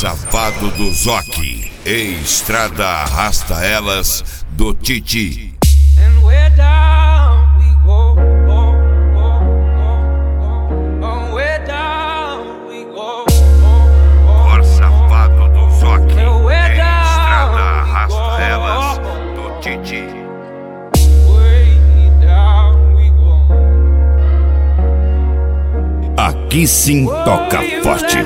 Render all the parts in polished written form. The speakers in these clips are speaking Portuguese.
Safado do Zoque, e Estrada Arrasta Elas do Titi. Cor Safado do Zoque, e Estrada Arrasta Elas do Titi. Aqui sim toca forte.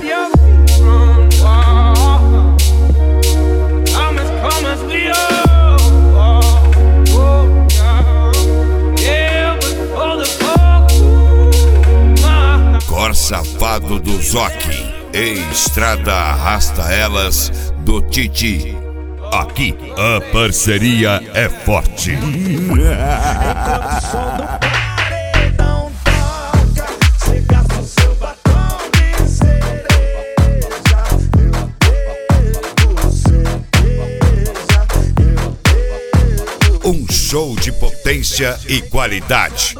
Cor Safado do Zoque, e Estrada Arrasta Elas do Titi. Aqui a parceria é forte. Um show de potência e qualidade.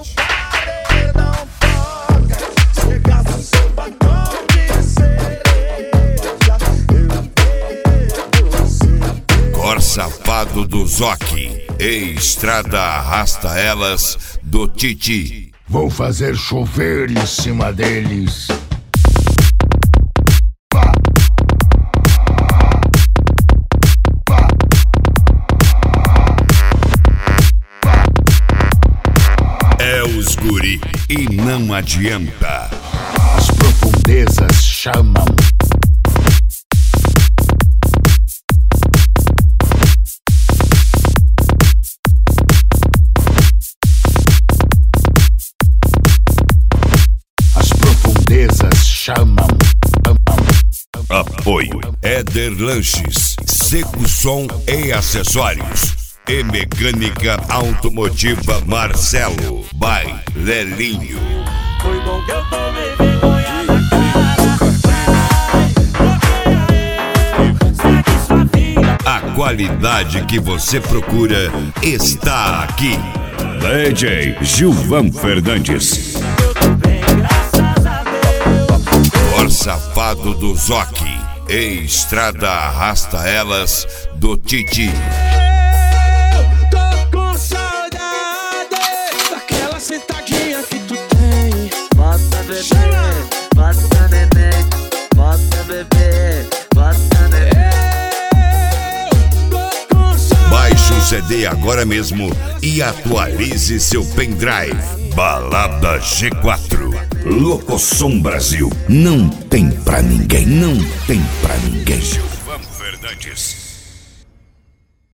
Cor Safado do Zoque, e Estrada Arrasta Elas do Titi. Vou fazer chover em cima deles. É os guri e não adianta. As profundezas chamam. As profundezas chamam. Apoio Éder Lanches, Seco Som e Acessórios. E Mecânica Automotiva Marcelo, by Lelinho. Foi bom que eu tomei vergonha na cara. Segue sua vida. A qualidade que você procura está aqui. DJ Gilvan Fernandes. Eu tô bem, graças a Deus. Cor Safado do Zoque, e Estrada Arrasta Elas do Titi. Tô com saudade daquela sentadinha que tu tem. Bota bebê, bota neném, bota bebê, bota neném. Tô com saudade. Baixe o CD agora mesmo e atualize seu pendrive. Balada G4. Locosom Brasil. Não tem pra ninguém, não tem pra ninguém. Gilvan Fernandes.